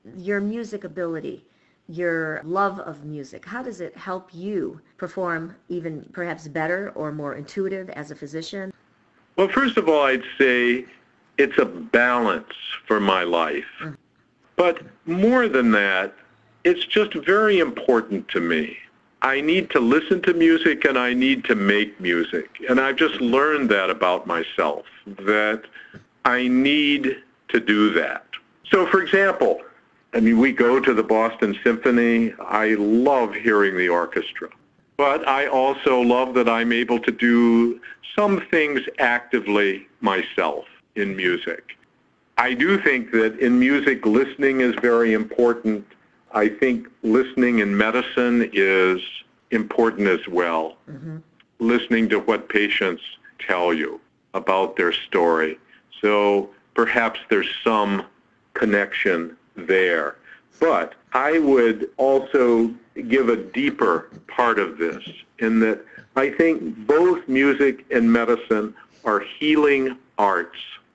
Your music ability, your love of music, how does it help you perform even perhaps better or more intuitive as a physician? Well, first of all, I'd say it's a balance for my life. Mm. But more than that, it's just very important to me. I need to listen to music and I need to make music. And I've just learned that about myself, that I need to do that. So, for example, we go to the Boston Symphony. I love hearing the orchestra. But I also love that I'm able to do some things actively myself in music. I do think that in music, listening is very important. I think listening in medicine is important as well. Mm-hmm. Listening to what patients tell you about their story. So perhaps there's some connection there. But I would also give a deeper part of this in that I think both music and medicine are healing arts.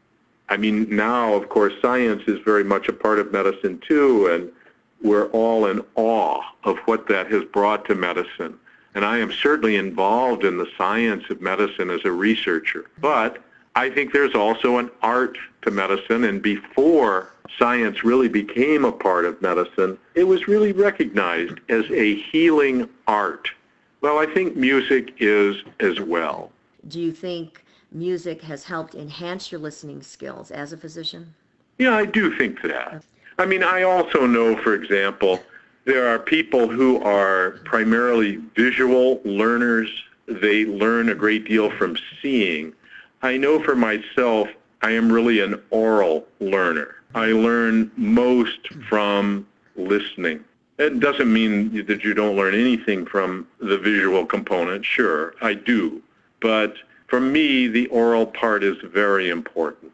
Now, of course, science is very much a part of medicine too, and we're all in awe of what that has brought to medicine. And I am certainly involved in the science of medicine as a researcher. But I think there's also an art to medicine, and before science really became a part of medicine, it was really recognized as a healing art. Well, I think music is as well. Do you think music has helped enhance your listening skills as a physician? Yeah, I do think that. I also know, for example, there are people who are primarily visual learners. They learn a great deal from seeing. I know for myself, I am really an oral learner. I learn most from listening. It doesn't mean that you don't learn anything from the visual component. Sure, I do. But for me, the oral part is very important.